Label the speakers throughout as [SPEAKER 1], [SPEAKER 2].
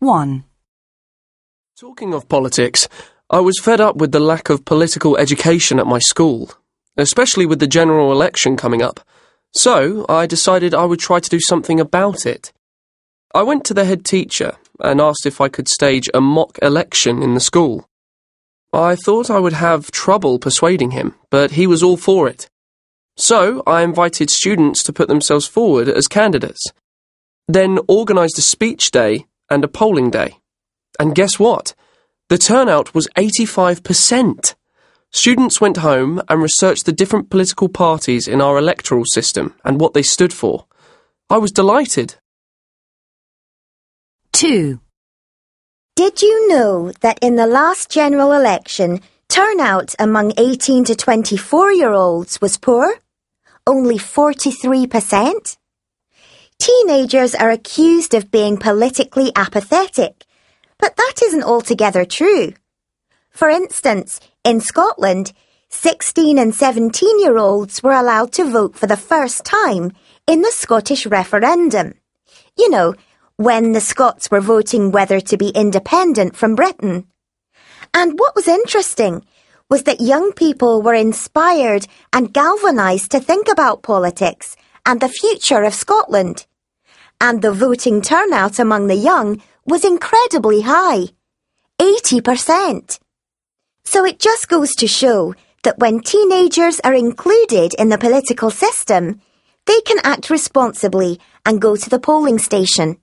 [SPEAKER 1] 1.
[SPEAKER 2] Talking of politics, I was fed up with the lack of political education at my school, especially with the general election coming up. So I decided I would try to do something about it. I went to the head teacher and asked if I could stage a mock election in the school. I thought I would have trouble persuading him, but he was all for it. So I invited students to put themselves forward as candidates, then organised a speech day and a polling day. And guess what? The turnout was 85%. Students went home and researched the different political parties in our electoral system and what they stood for. I was delighted.
[SPEAKER 1] 2.
[SPEAKER 3] Did you know that in the last general election, turnout among 18 to 24-year-olds was poor? Only 43%? Teenagers are accused of being politically apathetic, but that isn't altogether true. For instance, in Scotland, 16 and 17-year-olds were allowed to vote for the first time in the Scottish referendum. You know, when the Scots were voting whether to be independent from Britain. And what was interesting was that young people were inspired and galvanised to think about politics and the future of Scotland. And the voting turnout among the young was incredibly high, 80%. So it just goes to show that when teenagers are included in the political system, they can act responsibly and go to the polling station.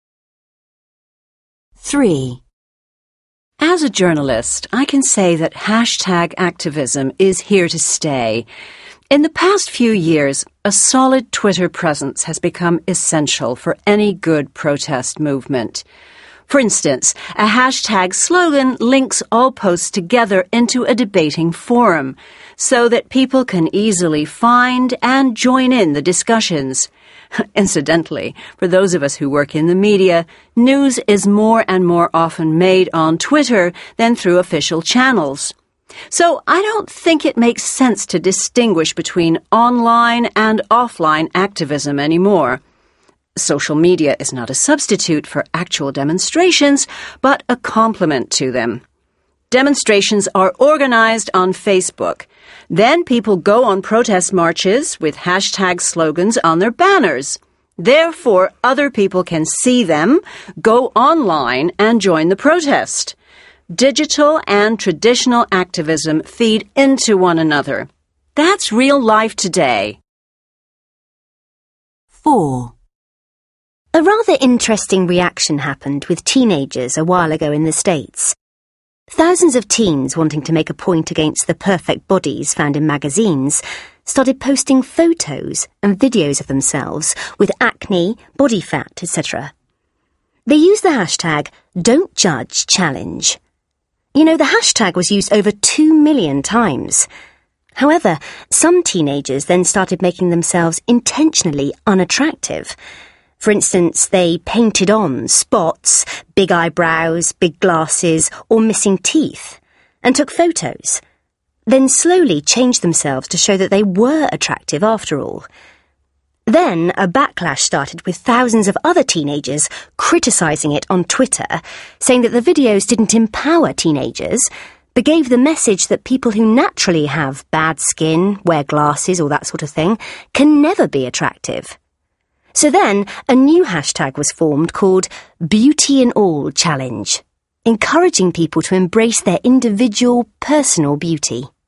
[SPEAKER 1] 3. As a journalist, I can say that hashtag activism is here to stay. In the past few years, a solid Twitter presence has become essential for any good protest movement. For instance, a hashtag slogan links all posts together into a debating forum so that people can easily find and join in the discussions. Incidentally, for those of us who work in the media, news is more and more often made on Twitter than through official channels. So I don't think it makes sense to distinguish between online and offline activism anymore. Social media is not a substitute for actual demonstrations, but a complement to them. Demonstrations are organized on Facebook. Then people go on protest marches with hashtag slogans on their banners. Therefore, other people can see them, go online, and join the protest. Digital and traditional activism feed into one another. That's real life today.
[SPEAKER 4] 4. A rather interesting reaction happened with teenagers a while ago in the States. Thousands of teens wanting to make a point against the perfect bodies found in magazines started posting photos and videos of themselves with acne, body fat, etc. They used the hashtag #Don'tJudgeChallenge. You know, the hashtag was used over 2 million times. However, some teenagers then started making themselves intentionally unattractive. For instance, they painted on spots, big eyebrows, big glasses, or missing teeth, and took photos. Then slowly changed themselves to show that they were attractive after all. Then a backlash started with thousands of other teenagers criticising it on Twitter, saying that the videos didn't empower teenagers, but gave the message that people who naturally have bad skin, wear glasses, or that sort of thing, can never be attractive. So then a new hashtag was formed called Beauty in All Challenge, encouraging people to embrace their individual, personal beauty.